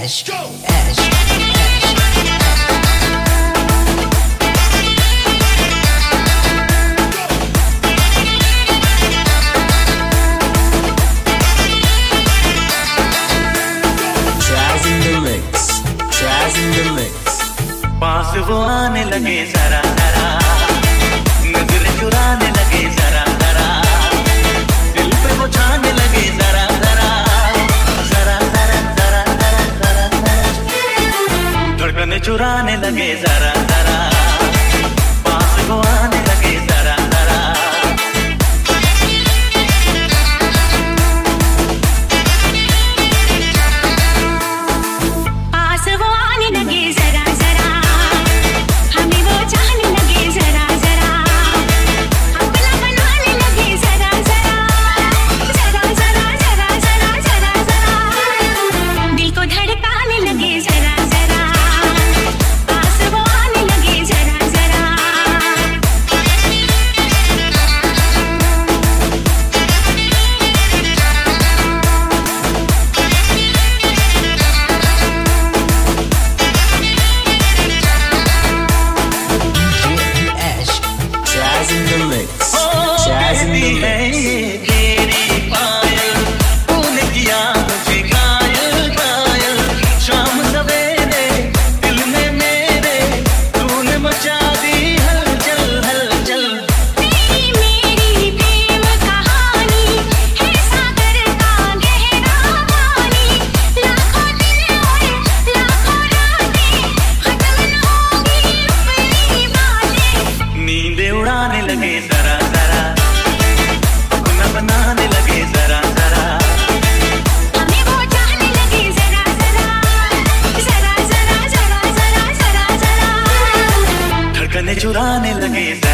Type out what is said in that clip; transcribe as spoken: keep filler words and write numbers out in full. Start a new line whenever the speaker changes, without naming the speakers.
Ash, Ash, Ash.
पास वो आने लगे जरा जरा, नजर चुराने लगे जरा जरा, दिल पे वो छाने लगे जरा जरा, जरा जरा जरा जरा जरा, धड़कने चुराने लगे जरा जरा, पास वो आने लगे जरा जरा।
पास वो आने लगे जरा जरा, हमें वो चाहने लगे जरा जरा, अपना बनाने लगे जरा जरा, जरा जरा जरा जरा जरा जरा, दिल को धड़काने लगे जरा जरा, पास वो आने लगे जरा जरा।
उड़ाने लगे जरा जरा, अपना बनाने लगे जरा जरा,
हमें वो चाहने लगे जरा जरा, जरा जरा जरा जरा जरा जरा,
धड़कने चुराने लगे।